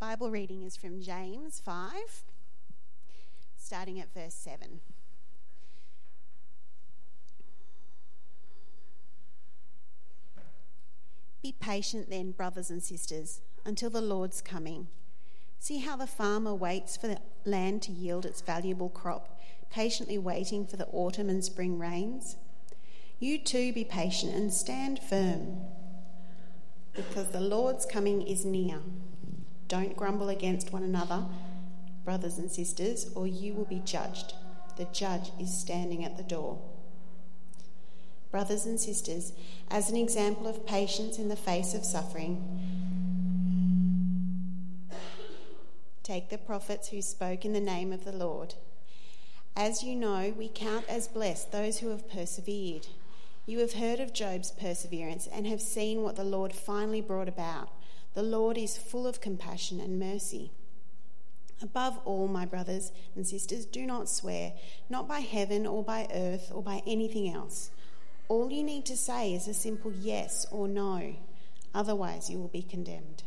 Bible reading is from James 5, starting at verse 7. Be patient then, brothers and sisters, until the Lord's coming. See how the farmer waits for the land to yield its valuable crop, patiently waiting for the autumn and spring rains. You too be patient and stand firm, because the Lord's coming is near. Don't grumble against one another, brothers and sisters, or you will be judged. The judge is standing at the door. Brothers and sisters, as an example of patience in the face of suffering, take the prophets who spoke in the name of the Lord. As you know, we count as blessed those who have persevered. You have heard of Job's perseverance and have seen what the Lord finally brought about. The Lord is full of compassion and mercy. Above all, my brothers and sisters, do not swear, not by heaven or by earth or by anything else. All you need to say is a simple yes or no. Otherwise, you will be condemned.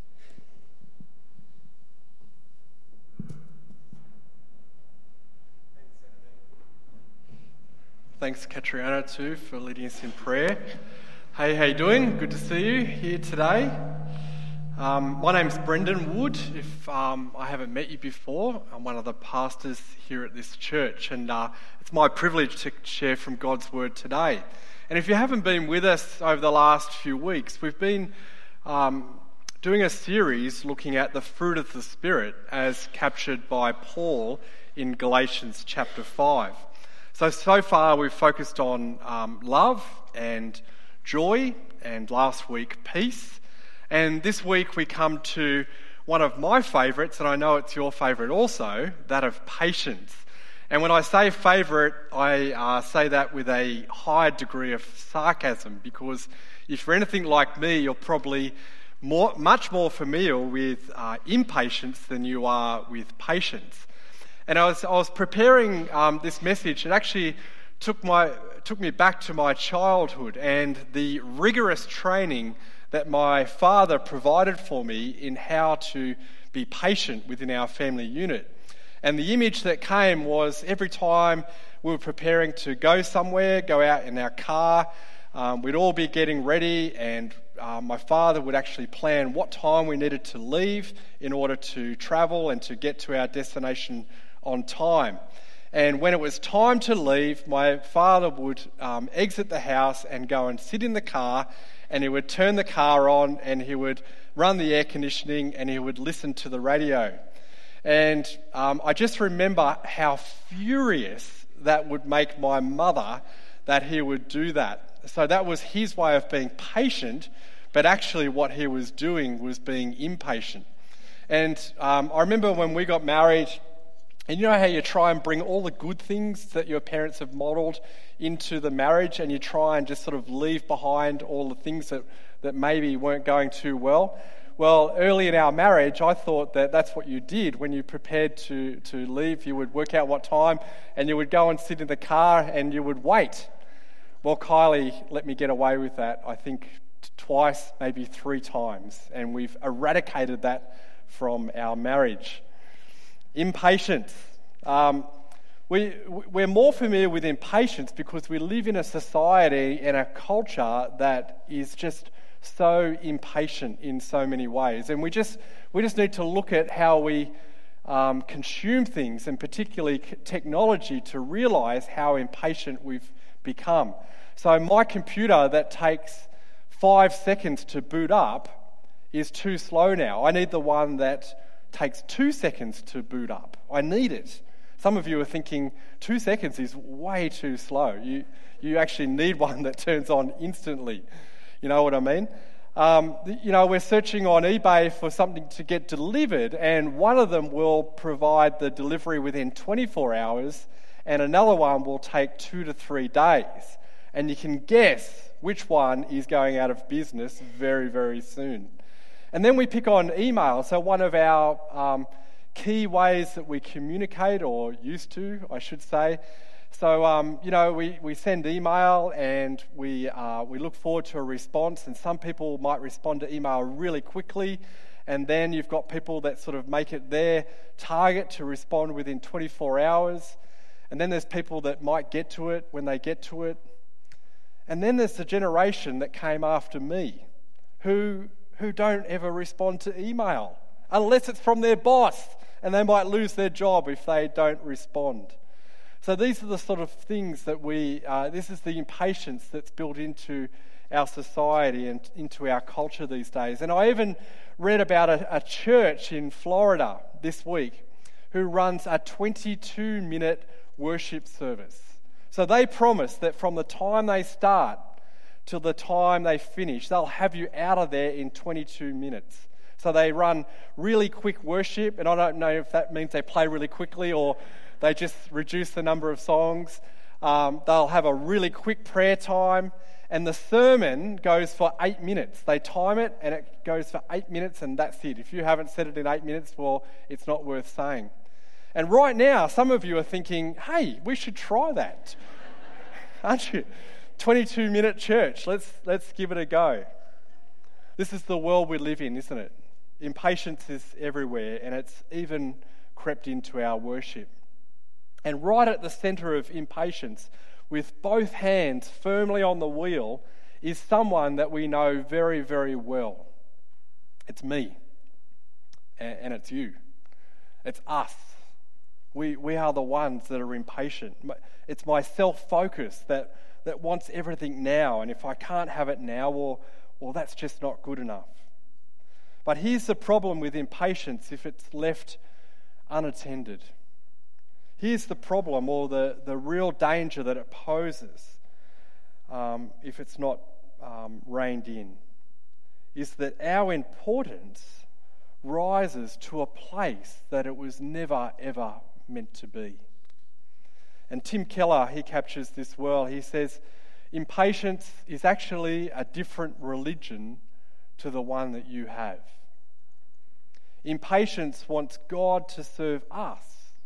Thanks, Catriona, too, for leading us in prayer. Hey, how you doing? Good to see you here today. My name's Brendan Wood. If I haven't met you before, I'm one of the pastors here at this church, and it's my privilege to share from God's Word today. And if you haven't been with us over the last few weeks, we've been doing a series looking at the fruit of the Spirit as captured by Paul in Galatians chapter 5. So far we've focused on love and joy, and last week peace. And this week we come to one of my favourites, and I know it's your favourite also, that of patience. And when I say favourite, I say that with a high degree of sarcasm, because if you're anything like me, you're probably much more familiar with impatience than you are with patience. And I was preparing this message. It actually took me back to my childhood and the rigorous training that my father provided for me in how to be patient within our family unit. And the image that came was every time we were preparing to go somewhere, go out in our car, we'd all be getting ready, and my father would actually plan what time we needed to leave in order to travel and to get to our destination on time. And when it was time to leave, my father would exit the house and go and sit in the car, and he would turn the car on, and he would run the air conditioning, and he would listen to the radio. And I just remember how furious that would make my mother that he would do that. So that was his way of being patient, but actually what he was doing was being impatient. And I remember when we got married, and you know how you try and bring all the good things that your parents have modelled into the marriage, and you try and just sort of leave behind all the things that maybe weren't going too well? Well, early in our marriage, I thought that that's what you did. When you prepared to leave, you would work out what time, and you would go and sit in the car, and you would wait. Well, Kylie let me get away with that, I think, twice, maybe 3 times, and we've eradicated that from our marriage. Impatience. We're more familiar with impatience because we live in a society and a culture that is just so impatient in so many ways. And we just need to look at how we consume things, and particularly technology, to realise how impatient we've become. So my computer that takes 5 seconds to boot up is too slow now. I need the one that takes 2 seconds to boot up. I need it. Some of you are thinking 2 seconds is way too slow. You actually need one that turns on instantly. You know what I mean? We're searching on eBay for something to get delivered, and one of them will provide the delivery within 24 hours, and another one will take 2 to 3 days. And you can guess which one is going out of business very, very soon. And then we pick on email. So one of our key ways that we communicate, or used to, I should say, So, we send email and we look forward to a response, and some people might respond to email really quickly, and then you've got people that sort of make it their target to respond within 24 hours, and then there's people that might get to it when they get to it, and then there's the generation that came after me who don't ever respond to email unless it's from their boss, and they might lose their job if they don't respond. So these are the sort of things that this is the impatience that's built into our society and into our culture these days. And I even read about a church in Florida this week who runs a 22-minute worship service. So they promise that from the time they start till the time they finish, they'll have you out of there in 22 minutes. So they run really quick worship, and I don't know if that means they play really quickly or they just reduce the number of songs. They'll have a really quick prayer time, and the sermon goes for 8 minutes. They time it, and it goes for 8 minutes, and that's it. If you haven't said it in 8 minutes, well, it's not worth saying. And right now, some of you are thinking, hey, we should try that. Aren't you? 22-minute church, let's give it a go. This is the world we live in, isn't it? Impatience is everywhere, and it's even crept into our worship. And right at the centre of impatience, with both hands firmly on the wheel, is someone that we know very, very well. It's me, and it's you. It's us. We are the ones that are impatient. It's my self-focus that wants everything now, and if I can't have it now, well, that's just not good enough. But here's the problem with impatience if it's left unattended. Here's the problem, or the real danger that it poses if it's not reined in, is that our importance rises to a place that it was never, ever meant to be. And Tim Keller, he captures this well. He says, impatience is actually a different religion to the one that you have. Impatience wants God to serve us.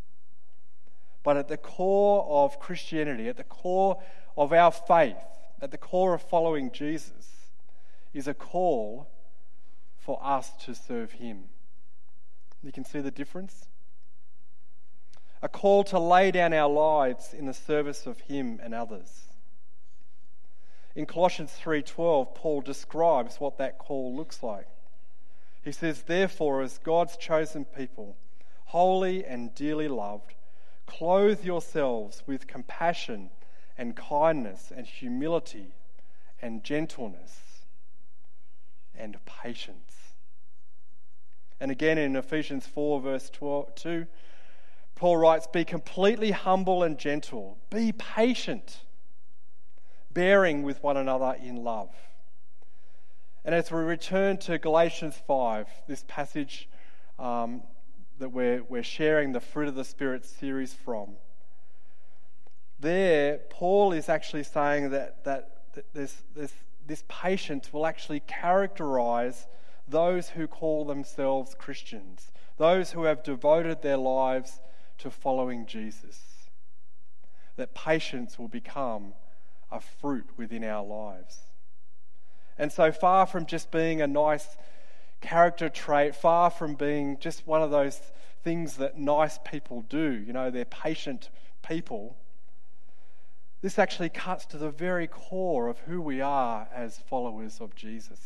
But at the core of Christianity, at the core of our faith, at the core of following Jesus, is a call for us to serve him. You can see the difference? A call to lay down our lives in the service of him and others. In Colossians 3:12, Paul describes what that call looks like. He says, therefore, as God's chosen people, holy and dearly loved, clothe yourselves with compassion and kindness and humility and gentleness and patience. And again in Ephesians 4 verse 2, Paul writes, be completely humble and gentle. Be patient, bearing with one another in love. And as we return to Galatians 5, this passage that we're sharing the Fruit of the Spirit series from, there Paul is actually saying that this patience will actually characterize those who call themselves Christians, those who have devoted their lives to following Jesus. That patience will become a fruit within our lives. And so far from just being a nice character trait, far from being just one of those things that nice people do, they're patient people, this actually cuts to the very core of who we are as followers of Jesus.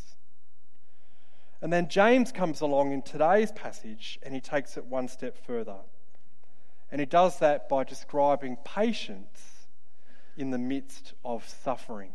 And then James comes along in today's passage and he takes it one step further. And he does that by describing patience in the midst of suffering.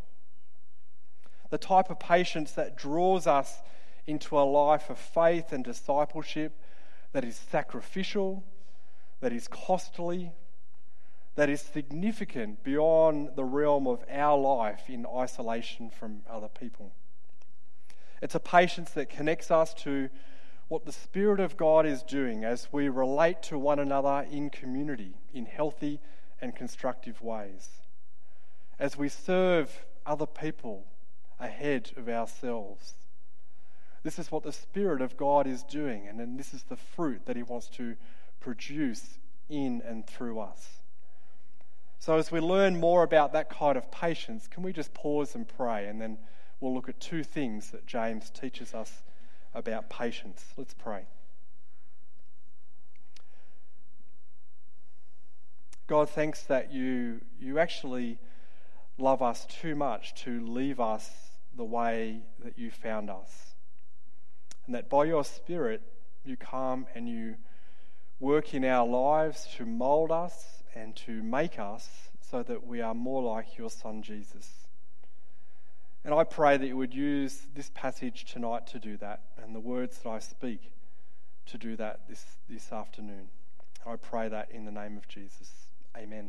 The type of patience that draws us into a life of faith and discipleship that is sacrificial, that is costly, that is significant beyond the realm of our life in isolation from other people. It's a patience that connects us to what the Spirit of God is doing as we relate to one another in community, in healthy and constructive ways. As we serve other people ahead of ourselves. This is what the Spirit of God is doing, and then this is the fruit that he wants to produce in and through us. So as we learn more about that kind of patience, can we just pause and pray, and then we'll look at two things that James teaches us about patience. Let's pray. God, thanks that you actually love us too much to leave us the way that you found us. And that by your Spirit, you come and you work in our lives to mould us and to make us so that we are more like your Son, Jesus. And I pray that you would use this passage tonight to do that, and the words that I speak to do that this afternoon. I pray that in the name of Jesus. Amen.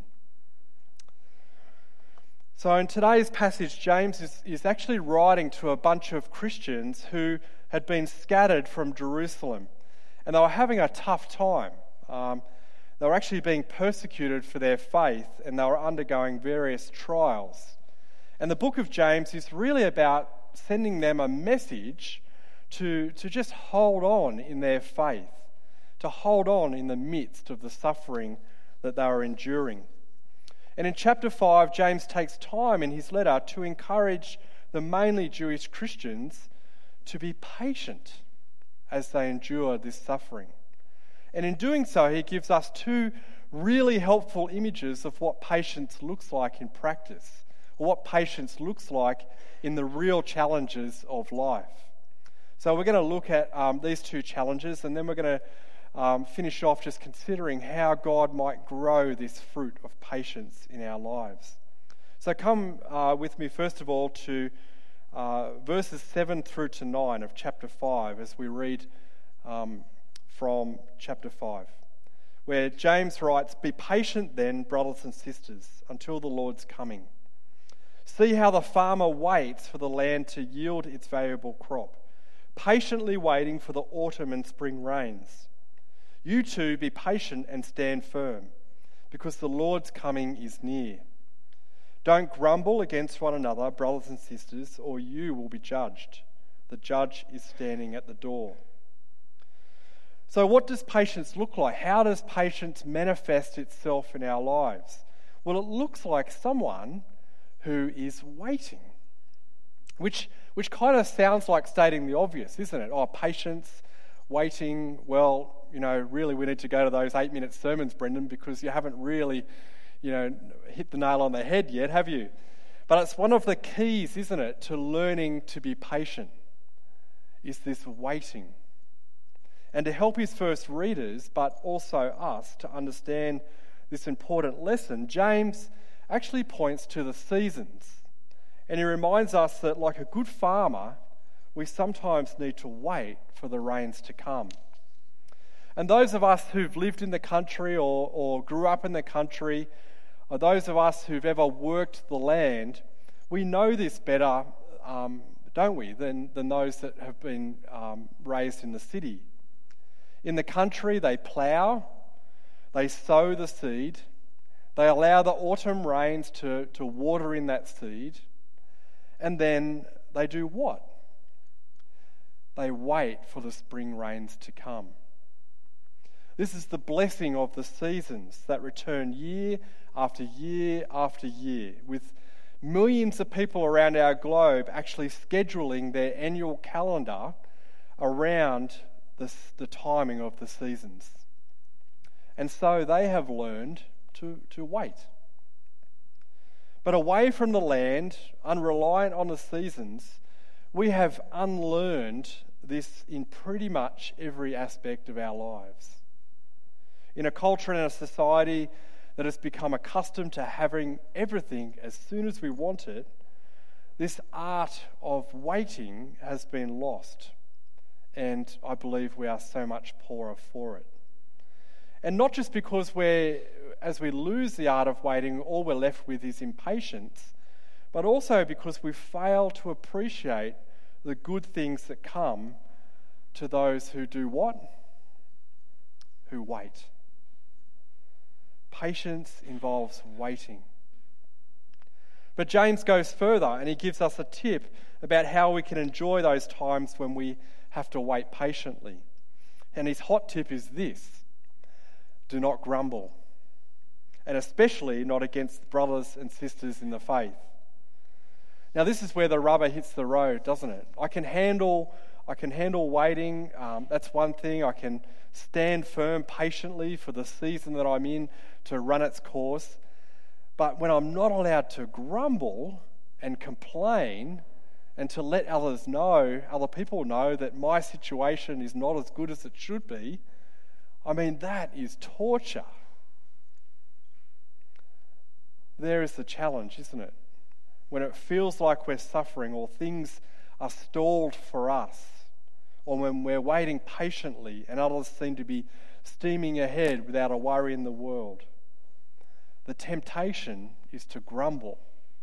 So in today's passage, James is actually writing to a bunch of Christians who had been scattered from Jerusalem, and they were having a tough time. They were actually being persecuted for their faith, and they were undergoing various trials. And the book of James is really about sending them a message to just hold on in their faith, to hold on in the midst of the suffering that they were enduring. And in chapter 5, James takes time in his letter to encourage the mainly Jewish Christians to be patient as they endure this suffering. And in doing so, he gives us two really helpful images of what patience looks like in practice, or what patience looks like in the real challenges of life. So we're going to look at these two challenges, and then we're going to finish off just considering how God might grow this fruit of patience in our lives. So come with me first of all to verses 7 through to 9 of chapter 5 as we read from chapter 5, where James writes, "Be patient then, brothers and sisters, until the Lord's coming. See how the farmer waits for the land to yield its valuable crop, patiently waiting for the autumn and spring rains. You too be patient and stand firm, because the Lord's coming is near. Don't grumble against one another, brothers and sisters, or you will be judged. The judge is standing at the door." So what does patience look like? How does patience manifest itself in our lives? Well, it looks like someone who is waiting, which kind of sounds like stating the obvious, isn't it? Oh, patience, waiting, well, really we need to go to those 8-minute sermons, Brendan, because you haven't really, hit the nail on the head yet, have you? But it's one of the keys, isn't it, to learning to be patient, is this waiting. And to help his first readers, but also us, to understand this important lesson, James actually points to the seasons. And he reminds us that, like a good farmer, we sometimes need to wait for the rains to come. And those of us who've lived in the country or grew up in the country, or those of us who've ever worked the land, we know this better, don't we, than those that have been raised in the city. In the country, they plough, they sow the seed, they allow the autumn rains to water in that seed, and then they do what? They wait for the spring rains to come. This is the blessing of the seasons that return year after year after year, with millions of people around our globe actually scheduling their annual calendar around the timing of the seasons. And so they have learned to wait. But away from the land, unreliant on the seasons, we have unlearned this in pretty much every aspect of our lives. In a culture and a society that has become accustomed to having everything as soon as we want it, this art of waiting has been lost. And I believe we are so much poorer for it. And not just because as we lose the art of waiting, all we're left with is impatience, but also because we fail to appreciate the good things that come to those who do what? Who wait. Patience involves waiting. But James goes further and he gives us a tip about how we can enjoy those times when we have to wait patiently. And his hot tip is this: do not grumble. and especially not against brothers and sisters in the faith. Now, this is where the rubber hits the road, doesn't it? I can handle waiting. That's one thing. I can stand firm patiently for the season that I'm in to run its course. But when I'm not allowed to grumble and complain and to let other people know that my situation is not as good as it should be, that is torture. There is the challenge, isn't it? When it feels like we're suffering or things are stalled for us, or when we're waiting patiently and others seem to be steaming ahead without a worry in the world. The temptation is to grumble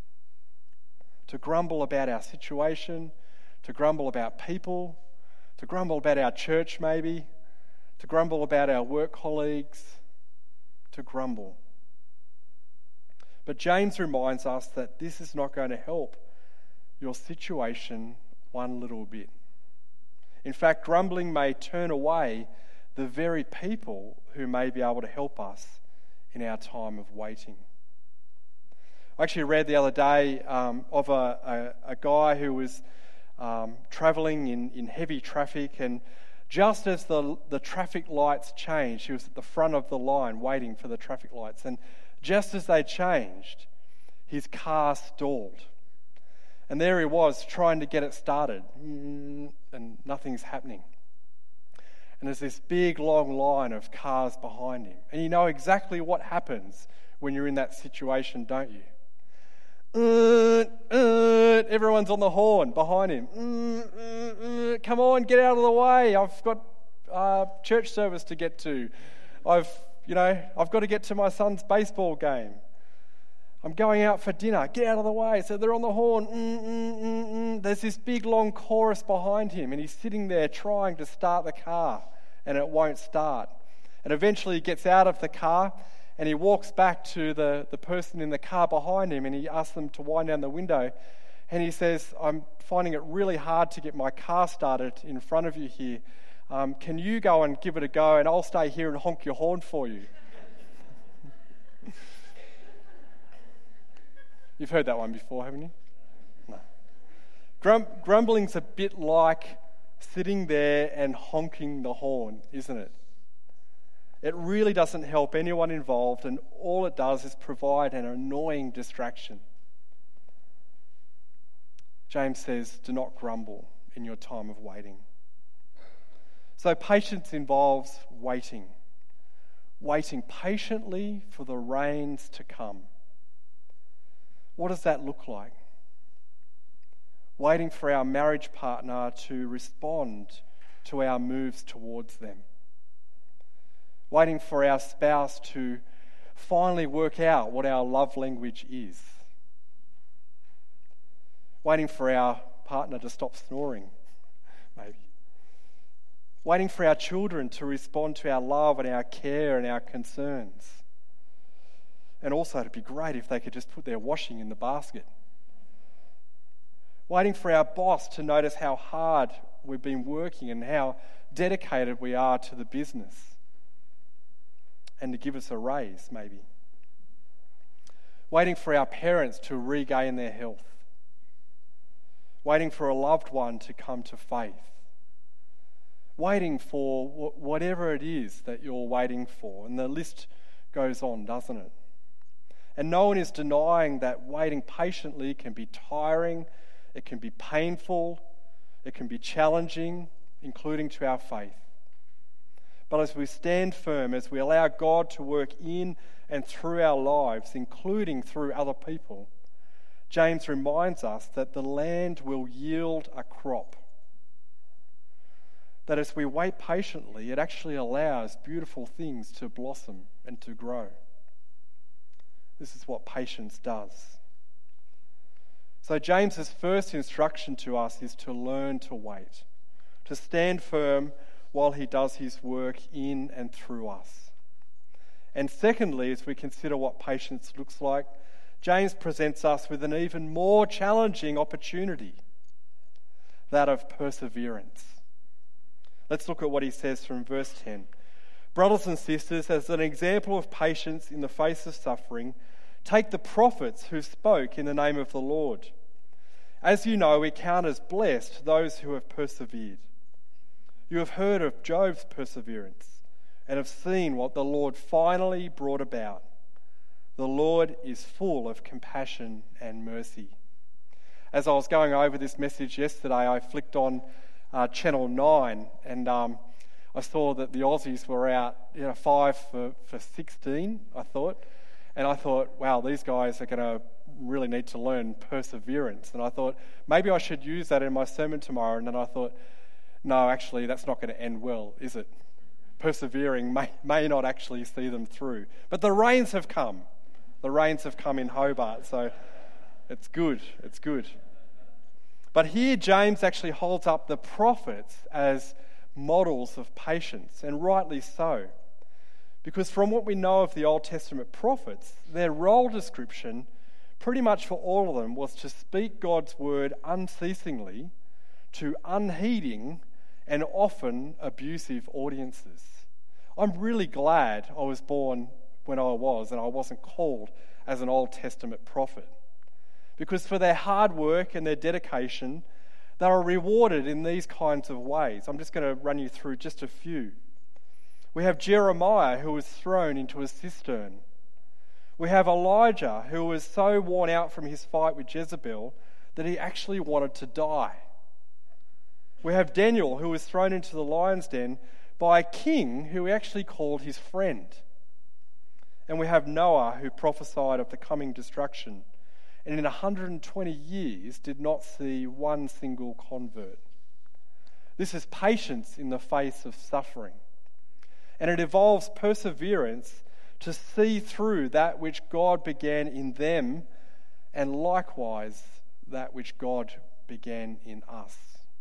about our situation, to grumble about people, to grumble about our church maybe, to grumble about our work colleagues, to grumble. But James reminds us that this is not going to help your situation one little bit. In fact, grumbling may turn away the very people who may be able to help us in our time of waiting. I actually read the other day of a guy who was travelling in heavy traffic, and just as the traffic lights changed, he was at the front of the line waiting for the traffic lights, and just as they changed, his car stalled. And there he was trying to get it started, and nothing's happening. And there's this big long line of cars behind him. And you know exactly what happens when you're in that situation, don't you? Everyone's on the horn behind him. Come on, get out of the way. I've got church service to get to. I've got to get to my son's baseball game. I'm going out for dinner. Get out of the way. So they're on the horn. There's this big long chorus behind him, and he's sitting there trying to start the car, and it won't start. And eventually he gets out of the car, and he walks back to the person in the car behind him, and he asks them to wind down the window. And he says, I'm finding it really hard to get my car started in front of you here. Can you go and give it a go, and I'll stay here and honk your horn for you? You've heard that one before, haven't you? No. Grumbling's a bit like sitting there and honking the horn, isn't it? It really doesn't help anyone involved, and all it does is provide an annoying distraction. James says, do not grumble in your time of waiting. So patience involves waiting patiently for the rains to come. What does that look like? Waiting for our marriage partner to respond to our moves towards them. Waiting for our spouse to finally work out what our love language is. Waiting for our partner to stop snoring, maybe. Waiting for our children to respond to our love and our care and our concerns. And also, it'd be great if they could just put their washing in the basket. Waiting for our boss to notice how hard we've been working and how dedicated we are to the business. And to give us a raise, maybe. Waiting for our parents to regain their health. Waiting for a loved one to come to faith. Waiting for whatever it is that you're waiting for. And the list goes on, doesn't it? And no one is denying that waiting patiently can be tiring, it can be painful, it can be challenging, including to our faith. But as we stand firm, as we allow God to work in and through our lives, including through other people, James reminds us that the land will yield a crop. That as we wait patiently, it actually allows beautiful things to blossom and to grow. This is what patience does. So James's first instruction to us is to learn to wait, to stand firm while he does his work in and through us. And secondly, as we consider what patience looks like, James presents us with an even more challenging opportunity, that of perseverance. Let's look at what he says from verse 10. Brothers and sisters, as an example of patience in the face of suffering, take the prophets who spoke in the name of the Lord. As you know, we count as blessed those who have persevered. You have heard of Job's perseverance and have seen what the Lord finally brought about. The Lord is full of compassion and mercy. As I was going over this message yesterday, I flicked on Channel 9 and I saw that the Aussies were out 5 for 16, I thought. And I thought, wow, these guys are going to really need to learn perseverance. And I thought, maybe I should use that in my sermon tomorrow. And then I thought, no, actually, that's not going to end well, is it? Persevering may not actually see them through. But the rains have come. The rains have come in Hobart, so it's good. It's good. But here James actually holds up the prophets as models of patience, and rightly so. Because from what we know of the Old Testament prophets, their role description, pretty much for all of them, was to speak God's word unceasingly to unheeding and often abusive audiences. I'm really glad I was born when I was, and I wasn't called as an Old Testament prophet. Because for their hard work and their dedication, they were rewarded in these kinds of ways. I'm just going to run you through just a few. We have Jeremiah, who was thrown into a cistern. We have Elijah, who was so worn out from his fight with Jezebel that he actually wanted to die. We have Daniel, who was thrown into the lion's den by a king who he actually called his friend. And we have Noah, who prophesied of the coming destruction, and in 120 years did not see one single convert. This is patience in the face of suffering. And it involves perseverance to see through that which God began in them, and likewise that which God began in us.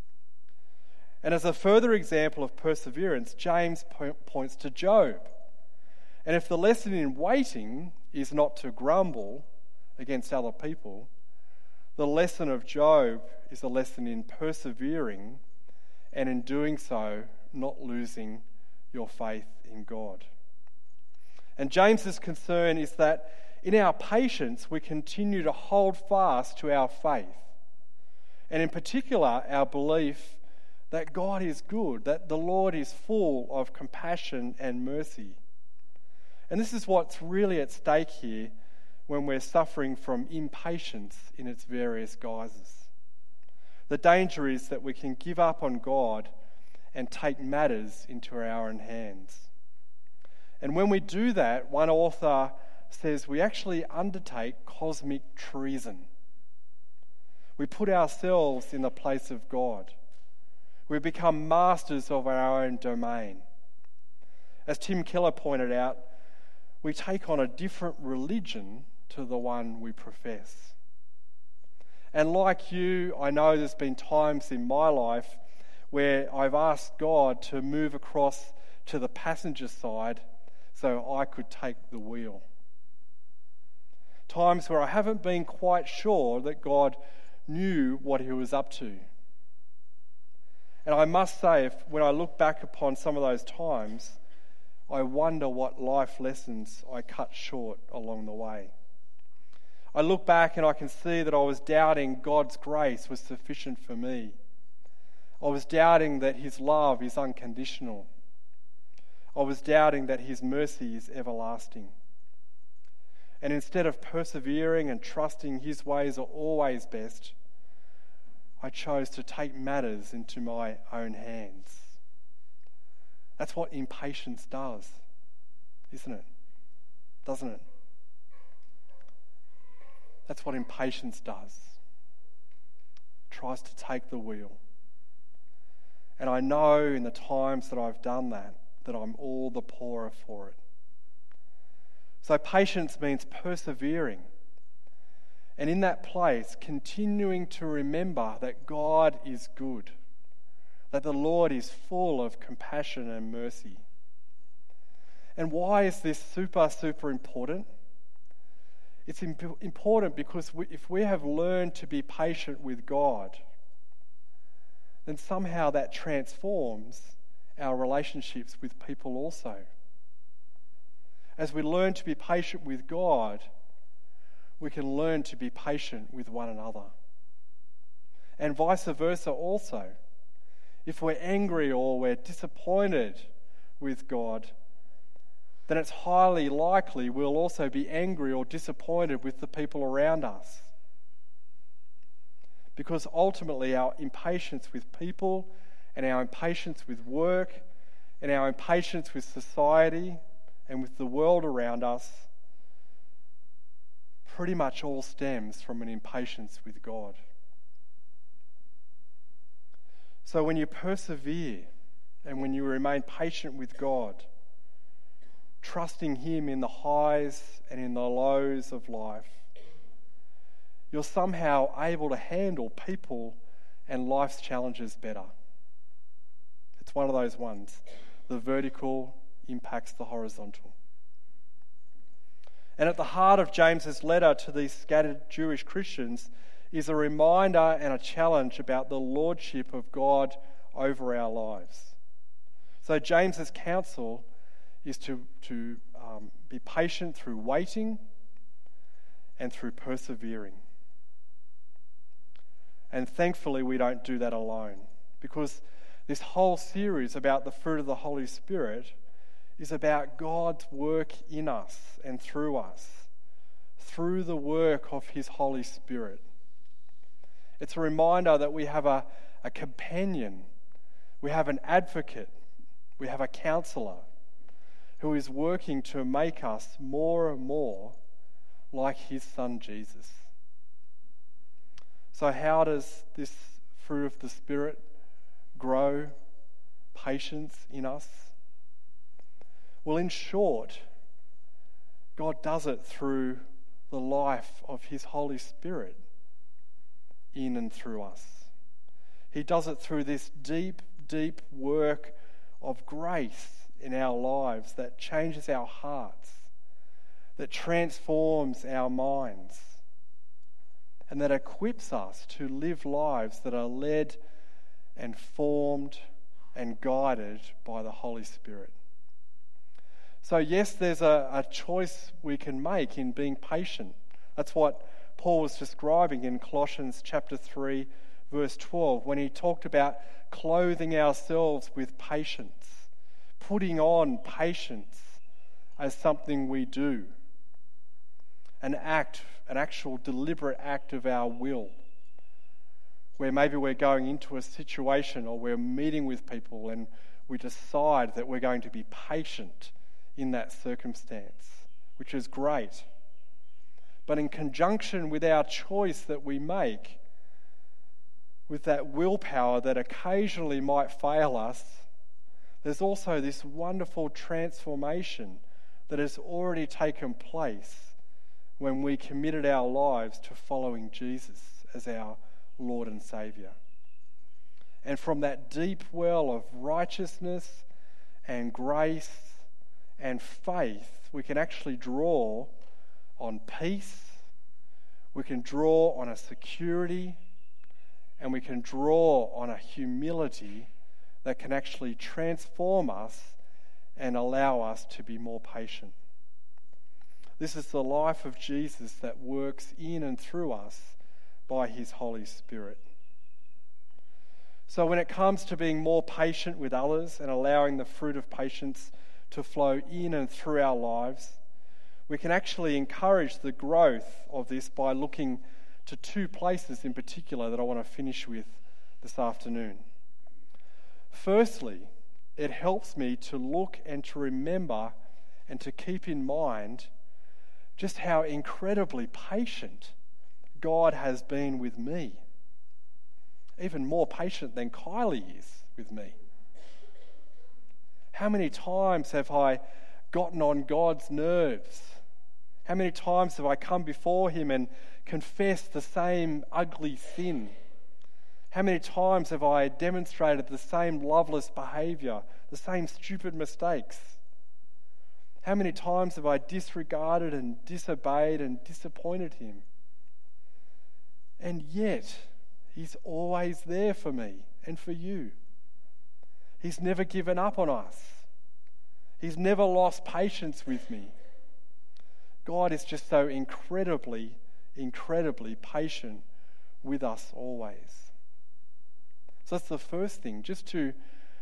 And as a further example of perseverance, James points to Job. And if the lesson in waiting is not to grumble against other people, the lesson of Job is a lesson in persevering, and in doing so, not losing your faith in God. And James's concern is that in our patience, we continue to hold fast to our faith. And in particular, our belief that God is good, that the Lord is full of compassion and mercy. And this is what's really at stake here when we're suffering from impatience in its various guises. The danger is that we can give up on God and take matters into our own hands. And when we do that, one author says we actually undertake cosmic treason. We put ourselves in the place of God. We become masters of our own domain. As Tim Keller pointed out, we take on a different religion to the one we profess. And like you, I know there's been times in my life where I've asked God to move across to the passenger side so I could take the wheel. Times where I haven't been quite sure that God knew what he was up to. And I must say, when I look back upon some of those times, I wonder what life lessons I cut short along the way. I look back and I can see that I was doubting God's grace was sufficient for me. I was doubting that his love is unconditional. I was doubting that his mercy is everlasting. And instead of persevering and trusting his ways are always best, I chose to take matters into my own hands. That's what impatience does, isn't it? Doesn't it? That's what impatience does. It tries to take the wheel. And I know in the times that I've done that I'm all the poorer for it. So patience means persevering. And in that place, continuing to remember that God is good, that the Lord is full of compassion and mercy. And why is this super important? It's important because if we have learned to be patient with God, then somehow that transforms our relationships with people also. as we learn to be patient with God, we can learn to be patient with one another. And vice versa also. If we're angry or we're disappointed with God, then it's highly likely we'll also be angry or disappointed with the people around us. Because ultimately our impatience with people and our impatience with work and our impatience with society and with the world around us pretty much all stems from an impatience with God. So when you persevere and when you remain patient with God, trusting Him in the highs and in the lows of life, you're somehow able to handle people and life's challenges better. It's one of those ones. The vertical impacts the horizontal. And at the heart of James's letter to these scattered Jewish Christians is a reminder and a challenge about the lordship of God over our lives. So James's counsel is to be patient through waiting and through persevering. And thankfully we don't do that alone, because this whole series about the fruit of the Holy Spirit is about God's work in us and through us, through the work of His Holy Spirit. It's a reminder that we have a companion, we have an advocate, we have a counselor who is working to make us more and more like His Son Jesus. So how does this fruit of the Spirit grow patience in us? Well, in short, God does it through the life of His Holy Spirit in and through us. He does it through this deep, deep work of grace in our lives that changes our hearts, that transforms our minds, and that equips us to live lives that are led and formed and guided by the Holy Spirit. So yes, there's a choice we can make in being patient. That's what Paul was describing in Colossians chapter 3, verse 12, when he talked about clothing ourselves with patience, putting on patience as something we do, an actual deliberate act of our will, where maybe we're going into a situation or we're meeting with people and we decide that we're going to be patient in that circumstance, which is great. But in conjunction with our choice that we make, with that willpower that occasionally might fail us, there's also this wonderful transformation that has already taken place when we committed our lives to following Jesus as our Lord and Saviour. And from that deep well of righteousness and grace and faith, we can actually draw on peace, we can draw on a security, and we can draw on a humility that can actually transform us and allow us to be more patient. This is the life of Jesus that works in and through us by His Holy Spirit. So when it comes to being more patient with others and allowing the fruit of patience to flow in and through our lives, we can actually encourage the growth of this by looking to two places in particular that I want to finish with this afternoon. Firstly, it helps me to look and to remember and to keep in mind just how incredibly patient God has been with me. Even more patient than Kylie is with me. How many times have I gotten on God's nerves? How many times have I come before Him and confessed the same ugly sin? How many times have I demonstrated the same loveless behaviour, the same stupid mistakes? How many times have I disregarded and disobeyed and disappointed Him? And yet, He's always there for me and for you. He's never given up on us. He's never lost patience with me. God is just so incredibly patient with us always. So that's the first thing, just to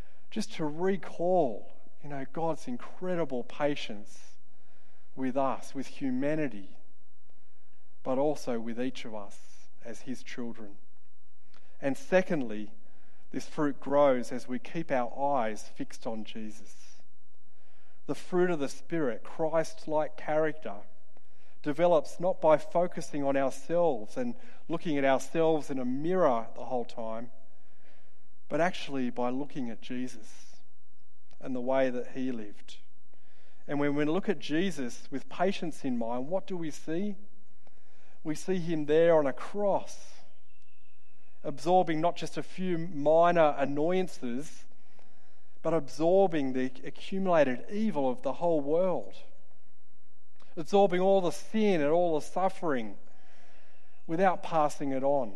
recall, God's incredible patience with us, with humanity, but also with each of us as his children. And secondly, this fruit grows as we keep our eyes fixed on Jesus. The fruit of the Spirit, Christ-like character, develops not by focusing on ourselves and looking at ourselves in a mirror the whole time, but actually by looking at Jesus and the way that he lived. And when we look at Jesus with patience in mind, what do we see? We see him there on a cross, absorbing not just a few minor annoyances, but absorbing the accumulated evil of the whole world, absorbing all the sin and all the suffering without passing it on,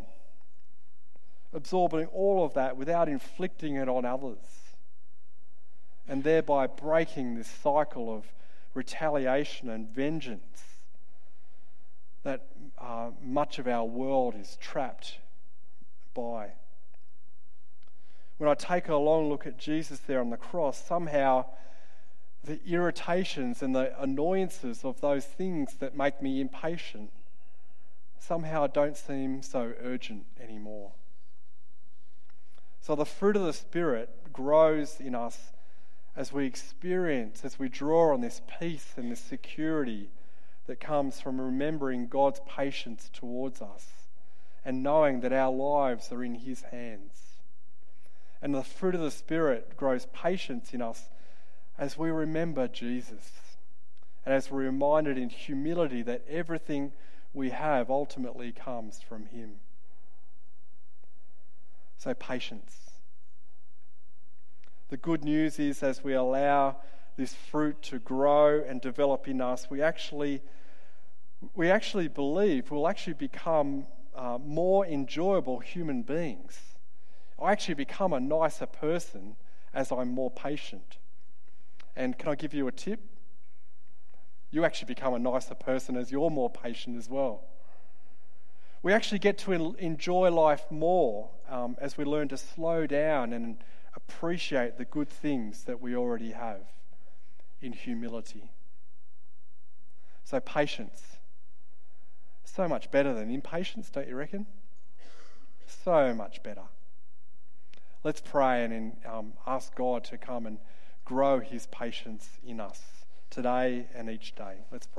absorbing all of that without inflicting it on others, and thereby breaking this cycle of retaliation and vengeance that much of our world is trapped by. When I take a long look at Jesus there on the cross, somehow the irritations and the annoyances of those things that make me impatient somehow don't seem so urgent anymore. So the fruit of the Spirit grows in us as we draw on this peace and this security that comes from remembering God's patience towards us and knowing that our lives are in his hands. And the fruit of the Spirit grows patience in us as we remember Jesus and as we're reminded in humility that everything we have ultimately comes from him. So patience. The good news is, as we allow this fruit to grow and develop in us, we actually believe we'll actually become more enjoyable human beings. I actually become a nicer person as I'm more patient. And can I give you a tip? You actually become a nicer person as you're more patient as well. We actually get to enjoy life more as we learn to slow down and appreciate the good things that we already have in humility. So patience. So much better than impatience, don't you reckon? So much better. Let's pray and ask God to come and grow his patience in us today and each day. Let's pray.